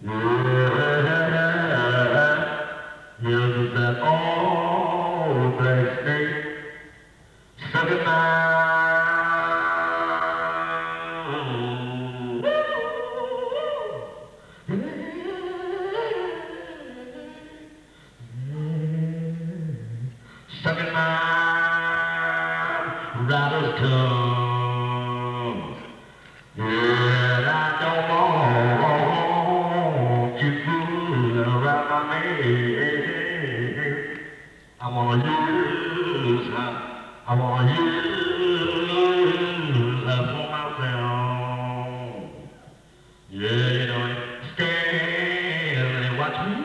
Here's that old black snake sucking my sucking my rattle's tongue. And I don't want you fooling around my neck. I wanna use her. I wanna use her for myself. Yeah, you know it. Stand and watch me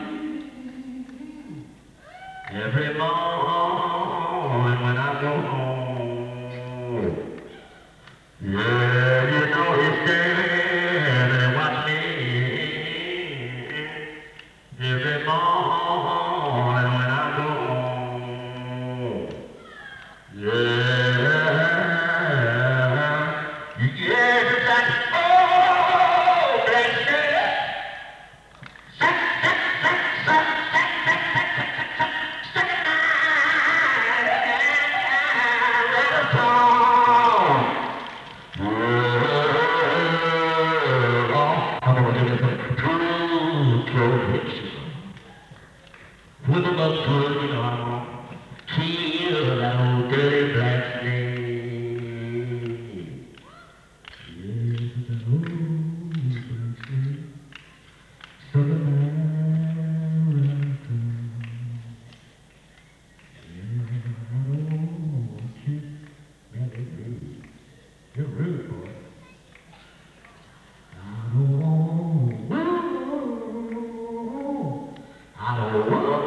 every morning when I go home. Yeah, you know you stand and watch me every morning when I go home. Yeah, yeah, that old black snake. Suck, suck, suck, suck, suck, suck, suck, suck, suck, suck, suck my little tongue. I'm gonna give it some true picture. With a good, you know, I'm gonna kill that old dirty black snake. Yes, that old black snake. So the man ran yeah, I don't keep, man, they're rude. You're rude, boy. I don't want, I don't want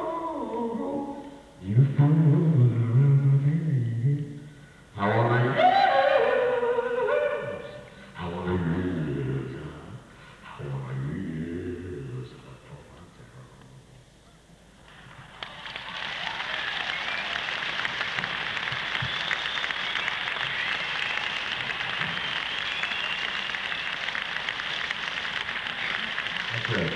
you fooling around me. I wanna use, I wanna use, I wanna use for myself. That's right.